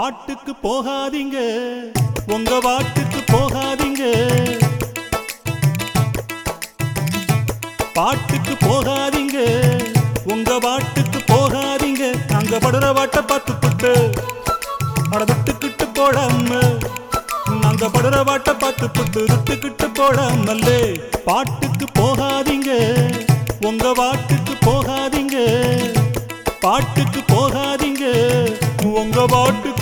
பாட்டுக்கு போகாதீங்க, உங்க வாட்டுக்கு போகாதீங்க. பாட்டுக்கு போகாதீங்க, உங்க வாட்டுக்கு போகாதீங்க. நாங்க படுற வாட்ட பார்த்து புட்டு அட விட்டுக்கிட்டு போடாம, நாங்க படுற வாட்ட பார்த்து புட்டு விட்டுக்கிட்டு போடாமல்லே. பாட்டுக்கு போகாதீங்க, உங்க வாட்டுக்கு போகாதீங்க. பாட்டுக்கு போகாதீங்க, உங்க வாட்டுக்கு